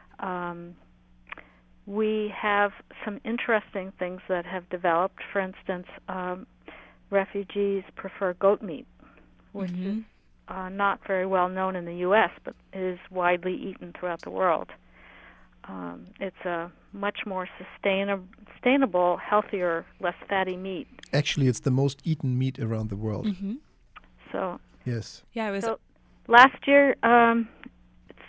We have some interesting things that have developed. For instance, refugees prefer goat meat, which is not very well known in the U.S., but is widely eaten throughout the world. It's a much more sustainable, healthier, less fatty meat. Actually, it's the most eaten meat around the world. Mm-hmm. So yes. Yeah, it was. So last year,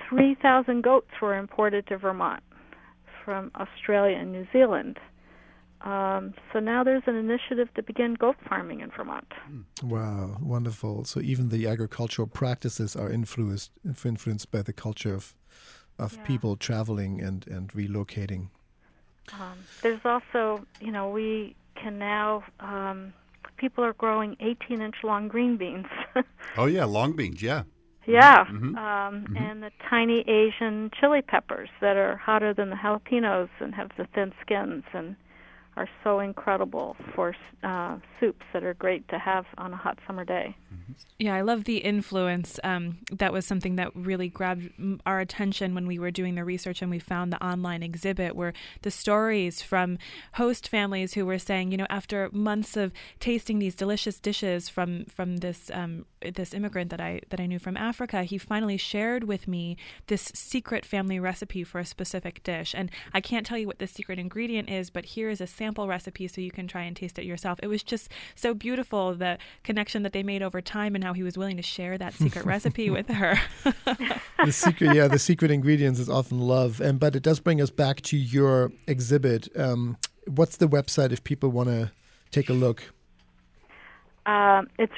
3,000 goats were imported to Vermont from Australia and New Zealand. So now there's an initiative to begin goat farming in Vermont. Wow, wonderful. So even the agricultural practices are influenced by the culture of people traveling and relocating. There's also, we can now, people are growing 18-inch long green beans. Oh, yeah, long beans, yeah. Yeah, and the tiny Asian chili peppers that are hotter than the jalapenos and have the thin skins and are so incredible for soups that are great to have on a hot summer day. Yeah, I love the influence. That was something that really grabbed our attention when we were doing the research, and we found the online exhibit where the stories from host families who were saying, after months of tasting these delicious dishes from this this immigrant that I knew from Africa, he finally shared with me this secret family recipe for a specific dish. And I can't tell you what the secret ingredient is, but here is a sample recipe so you can try and taste it yourself. It was just so beautiful, the connection that they made over time and how he was willing to share that secret recipe with her. The secret ingredients is often love. But it does bring us back to your exhibit. What's the website if people want to take a look? It's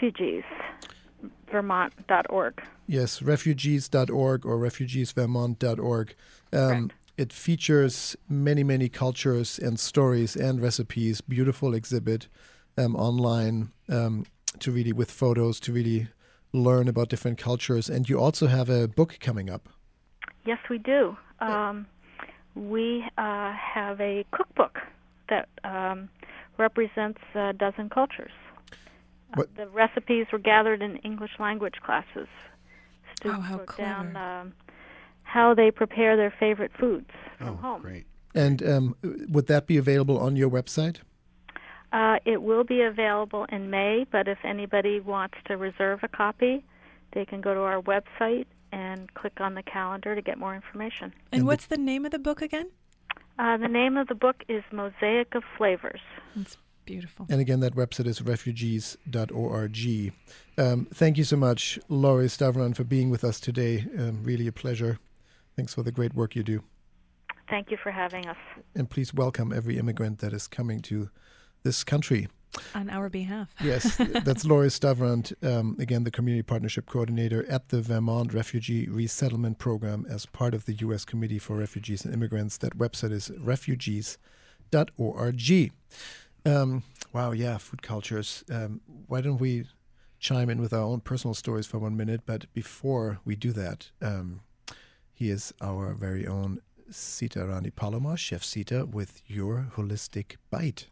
refugeesvermont.org. Yes, refugees.org or refugeesvermont.org. It features many, many cultures and stories and recipes. Beautiful exhibit online to really, with photos, to really learn about different cultures. And you also have a book coming up. Yes, we do. We have a cookbook that represents a dozen cultures. The recipes were gathered in English language classes. Students wrote down how they prepare their favorite foods from home. Great. And would that be available on your website? It will be available in May, but if anybody wants to reserve a copy, they can go to our website and click on the calendar to get more information. And what's the name of the book again? The name of the book is Mosaic of Flavors. It's beautiful. And again, that website is refugees.org. Thank you so much, Laurie Stavron, for being with us today. Really a pleasure. Thanks for the great work you do. Thank you for having us. And please welcome every immigrant that is coming to this country. On our behalf. Yes, that's Laurie Stavron, again, the Community Partnership Coordinator at the Vermont Refugee Resettlement Program as part of the U.S. Committee for Refugees and Immigrants. That website is refugees.org. Wow, yeah, food cultures. Why don't we chime in with our own personal stories for 1 minute? But before we do that, he is our very own Sita Rani Palomar, Chef Sita, with your holistic bite.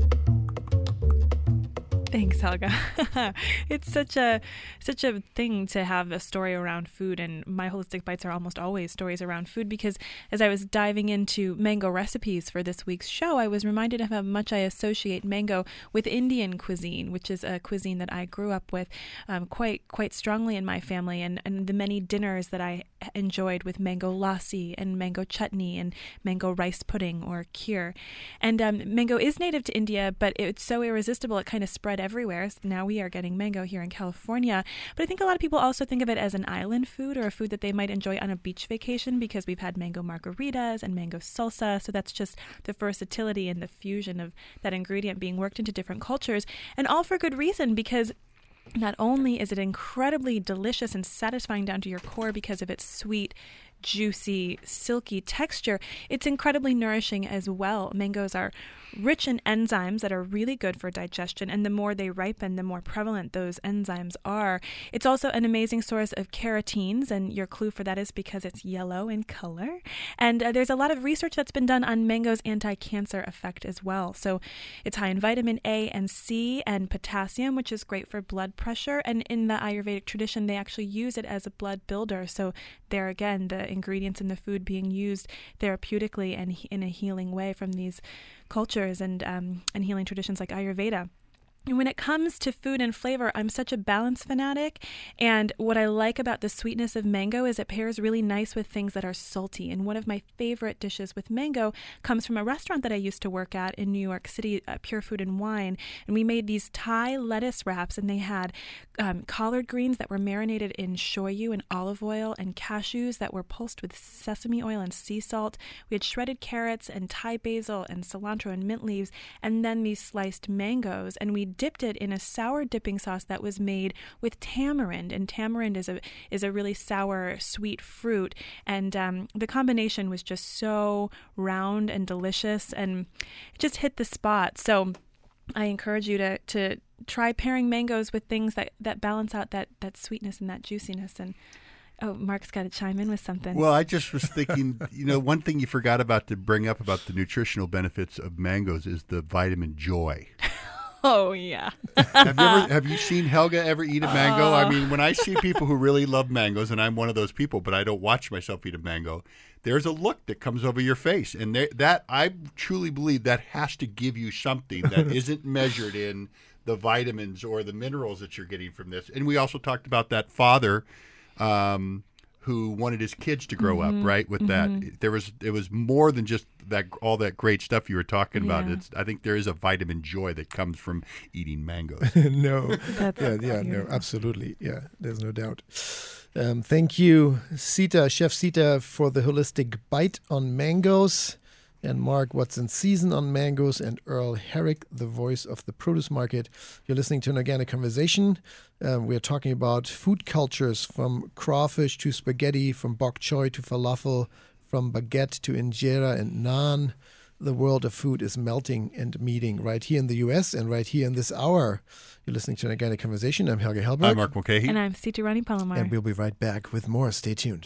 Thanks, Helga. It's such a thing to have a story around food, and my holistic bites are almost always stories around food, because as I was diving into mango recipes for this week's show, I was reminded of how much I associate mango with Indian cuisine, which is a cuisine that I grew up with quite strongly in my family, and the many dinners that I enjoyed with mango lassi and mango chutney and mango rice pudding or kheer. And mango is native to India, but it's so irresistible it kind of spread everywhere. So now we are getting mango here in California. But I think a lot of people also think of it as an island food, or a food that they might enjoy on a beach vacation, because we've had mango margaritas and mango salsa. So that's just the versatility and the fusion of that ingredient being worked into different cultures, and all for good reason, because not only is it incredibly delicious and satisfying down to your core because of its sweet, juicy, silky texture, it's incredibly nourishing as well. Mangoes are rich in enzymes that are really good for digestion, and the more they ripen, the more prevalent those enzymes are. It's also an amazing source of carotenes, and your clue for that is because it's yellow in color. And there's a lot of research that's been done on mango's anti-cancer effect as well. So it's high in vitamin A and C and potassium, which is great for blood pressure. And in the Ayurvedic tradition, they actually use it as a blood builder. So there again, the ingredients in the food being used therapeutically and in a healing way from these cultures and healing traditions like Ayurveda. And when it comes to food and flavor, I'm such a balance fanatic. And what I like about the sweetness of mango is it pairs really nice with things that are salty. And one of my favorite dishes with mango comes from a restaurant that I used to work at in New York City, Pure Food and Wine. And we made these Thai lettuce wraps, and they had collard greens that were marinated in shoyu and olive oil, and cashews that were pulsed with sesame oil and sea salt. We had shredded carrots and Thai basil and cilantro and mint leaves, and then these sliced mangoes. And we dipped it in a sour dipping sauce that was made with tamarind, and tamarind is a really sour, sweet fruit, and the combination was just so round and delicious, and it just hit the spot. So I encourage you to try pairing mangoes with things that balance out that sweetness and that juiciness. And oh, Mark's got to chime in with something. Well, I just was thinking, one thing you forgot about to bring up about the nutritional benefits of mangoes is the vitamin joy. Oh, yeah. Have you seen Helga ever eat a mango? I mean, when I see people who really love mangoes, and I'm one of those people, but I don't watch myself eat a mango, there's a look that comes over your face. And that I truly believe that has to give you something that isn't measured in the vitamins or the minerals that you're getting from this. And we also talked about that father who wanted his kids to grow up, right? With that, it was more than just that, all that great stuff you were talking about. I think there is a vitamin joy that comes from eating mangoes. No, no, absolutely, there's no doubt. Thank you, Chef Sita, for the holistic bite on mangoes. And Mark, what's in season on mangoes, and Earl Herrick, the voice of the produce market. You're listening to an organic conversation. We're talking about food cultures, from crawfish to spaghetti, from bok choy to falafel, from baguette to injera and naan. The world of food is melting and meeting right here in the U.S. and right here in this hour. You're listening to an organic conversation. I'm Helge Hellberg. I'm Mark Mulcahy. And I'm Sita Rani Palomar. And we'll be right back with more. Stay tuned.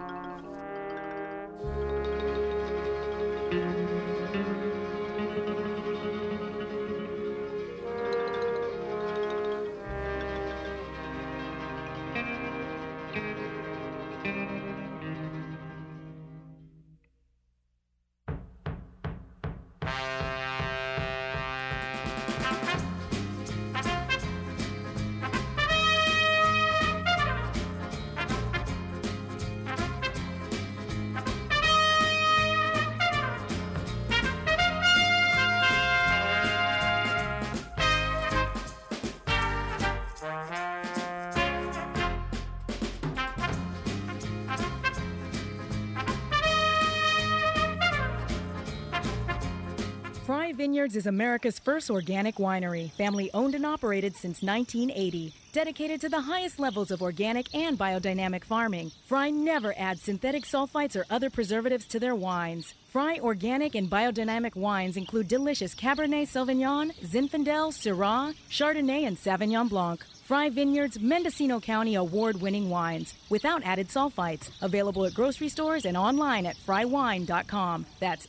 Fry Vineyards is America's first organic winery, family owned and operated since 1980. Dedicated to the highest levels of organic and biodynamic farming, Fry never adds synthetic sulfites or other preservatives to their wines. Fry organic and biodynamic wines include delicious Cabernet Sauvignon, Zinfandel, Syrah, Chardonnay, and Sauvignon Blanc. Fry Vineyards Mendocino County award-winning wines without added sulfites. Available at grocery stores and online at frywine.com. That's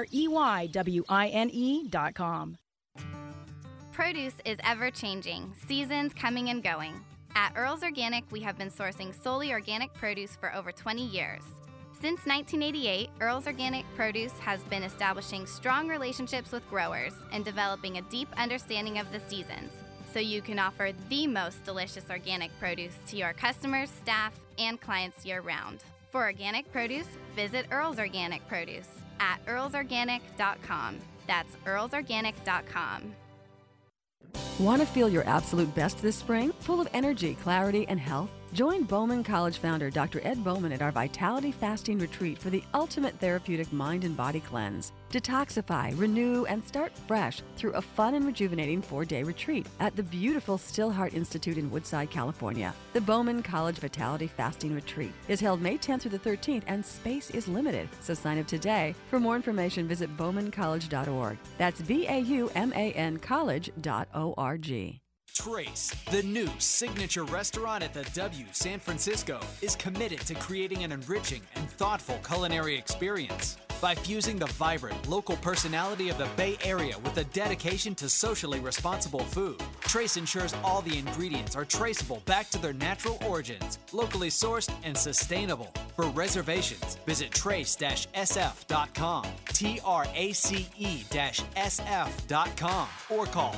FREYWINE.com. Produce is ever-changing, seasons coming and going. At Earl's Organic, we have been sourcing solely organic produce for over 20 years. Since 1988, Earl's Organic Produce has been establishing strong relationships with growers and developing a deep understanding of the seasons, so you can offer the most delicious organic produce to your customers, staff, and clients year-round. For organic produce, visit Earl's Organic Produce at earlsorganic.com. That's earlsorganic.com. Want to feel your absolute best this spring? Full of energy, clarity, and health? Join Bowman College founder Dr. Ed Bowman at our Vitality Fasting Retreat for the ultimate therapeutic mind and body cleanse. Detoxify, renew, and start fresh through a fun and rejuvenating 4-day retreat at the beautiful Stillheart Institute in Woodside, California. The Bowman College Vitality Fasting Retreat is held May 10th through the 13th, and space is limited, so sign up today. For more information, visit bowmancollege.org. That's BAUMAN college.org. Trace, the new signature restaurant at the W San Francisco, is committed to creating an enriching and thoughtful culinary experience. by fusing the vibrant local personality of the Bay Area with a dedication to socially responsible food. Trace ensures all the ingredients are traceable back to their natural origins, locally sourced and sustainable. For reservations, visit trace-sf.com, trace-sf.com, or call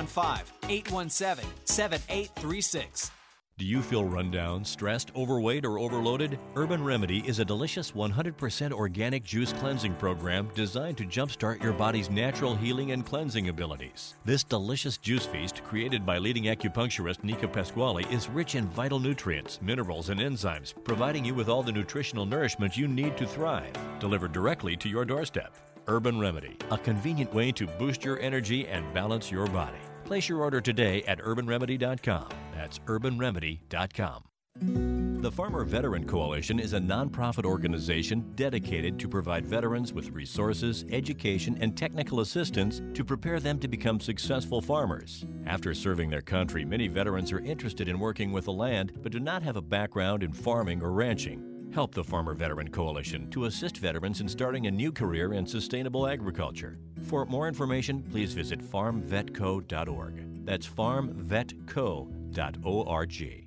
415-817-7836. Do you feel run down, stressed, overweight, or overloaded? Urban Remedy is a delicious 100% organic juice cleansing program designed to jumpstart your body's natural healing and cleansing abilities. This delicious juice feast, created by leading acupuncturist Nika Pasquale, is rich in vital nutrients, minerals, and enzymes, providing you with all the nutritional nourishment you need to thrive. Delivered directly to your doorstep. Urban Remedy, a convenient way to boost your energy and balance your body. Place your order today at urbanremedy.com. That's urbanremedy.com. The Farmer Veteran Coalition is a nonprofit organization dedicated to provide veterans with resources, education, and technical assistance to prepare them to become successful farmers. After serving their country, many veterans are interested in working with the land but do not have a background in farming or ranching. Help the Farmer Veteran Coalition to assist veterans in starting a new career in sustainable agriculture. For more information, please visit farmvetco.org. That's farmvetco.org.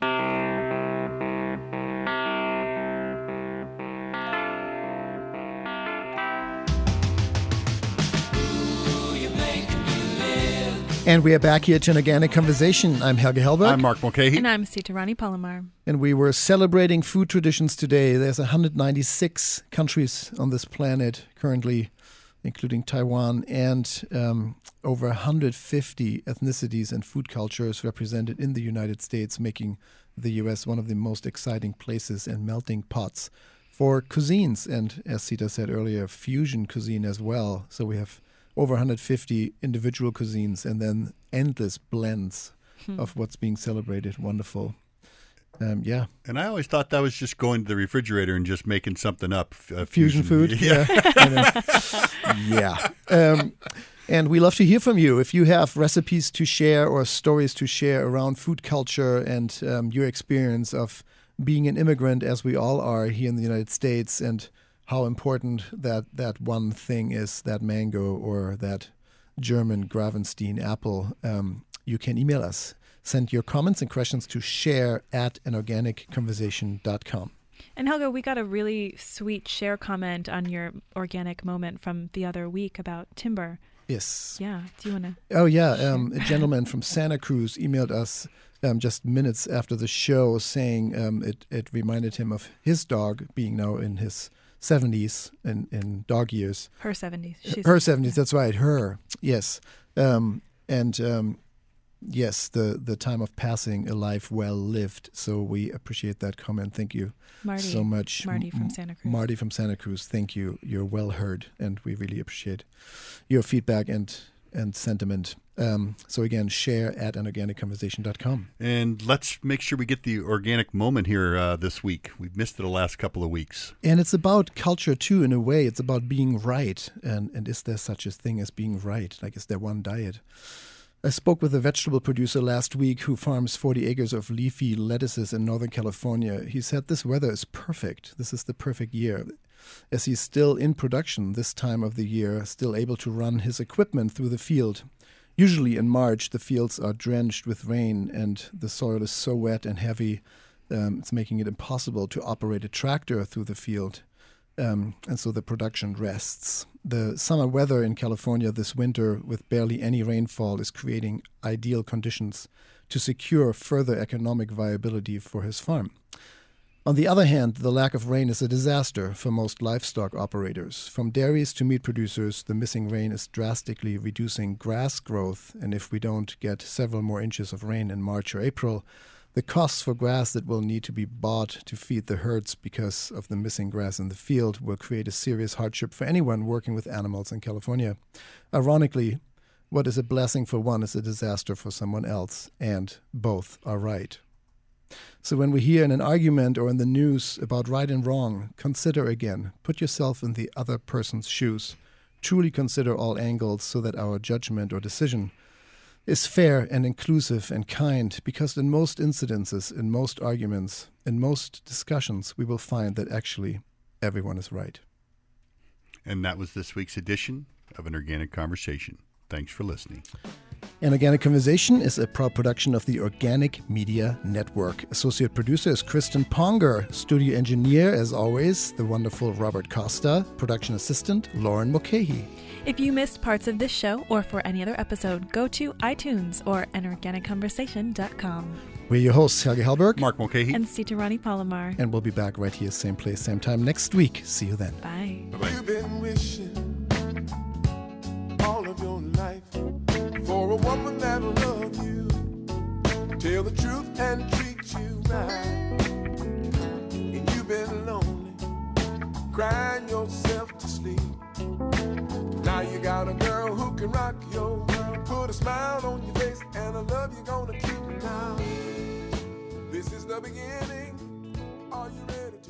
And we are back here to an organic conversation. I'm Helge Hellberg. I'm Mark Mulcahy. And I'm Sita Rani Palomar. And we were celebrating food traditions today. There's 196 countries on this planet currently, including Taiwan, and over 150 ethnicities and food cultures represented in the United States, making the U.S. one of the most exciting places and melting pots for cuisines. And as Sita said earlier, fusion cuisine as well. So we have over 150 individual cuisines and then endless blends of what's being celebrated. Wonderful. Yeah. And I always thought that was just going to the refrigerator and just making something up. Fusion food. Yeah. Yeah. And we love to hear from you. If you have recipes to share or stories to share around food culture and your experience of being an immigrant, as we all are here in the United States, and how important that one thing is, that mango or that German Gravenstein apple, you can email us. Send your comments and questions to share@anorganicconversation.com. And Helga, we got a really sweet share comment on your organic moment from the other week about timber. Yes. Yeah. Do you want to? Oh, yeah. A gentleman from Santa Cruz emailed us just minutes after the show saying it reminded him of his dog being now in his 70s in dog years. Her 70s. Her 70s, that's right. Her, yes. Yes, the time of passing, a life well lived. So we appreciate that comment. Thank you so much. Marty from Santa Cruz. Marty from Santa Cruz, thank you. You're well heard, and we really appreciate your feedback and sentiment. So again, share@anorganicconversation.com. And let's make sure we get the organic moment here this week. We've missed it the last couple of weeks. And it's about culture too, in a way. It's about being right. And is there such a thing as being right? Like, is there one diet? I spoke with a vegetable producer last week who farms 40 acres of leafy lettuces in Northern California. He said this weather is perfect. This is the perfect year. As he's still in production this time of the year, still able to run his equipment through the field. Usually in March, the fields are drenched with rain and the soil is so wet and heavy, it's making it impossible to operate a tractor through the field. And so the production rests. The summer weather in California this winter, with barely any rainfall, is creating ideal conditions to secure further economic viability for his farm. On the other hand, the lack of rain is a disaster for most livestock operators. From dairies to meat producers, the missing rain is drastically reducing grass growth, and if we don't get several more inches of rain in March or April, the costs for grass that will need to be bought to feed the herds because of the missing grass in the field will create a serious hardship for anyone working with animals in California. Ironically, what is a blessing for one is a disaster for someone else, and both are right. So when we hear in an argument or in the news about right and wrong, consider again, put yourself in the other person's shoes. Truly consider all angles so that our judgment or decision is fair and inclusive and kind, because in most incidences, in most arguments, in most discussions, we will find that actually everyone is right. And that was this week's edition of An Organic Conversation. Thanks for listening. An Organic Conversation is a proud production of the Organic Media Network. Associate producer is Kristen Ponger. Studio engineer, as always, the wonderful Robert Costa. Production assistant, Lauren Mulcahy. If you missed parts of this show or for any other episode, go to iTunes or anorganicconversation.com. We're your hosts, Helge Hellberg, Mark Mulcahy, and Sita Rani Palomar. And we'll be back right here, same place, same time next week. See you then. Bye. Bye-bye. You've been wishing all of your life for a woman that'll love you, tell the truth and treat you right. And you've been lonely, crying yourself to sleep. Now you got a girl who can rock your world, put a smile on your face, and a love you're gonna keep now. This is the beginning. Are you ready?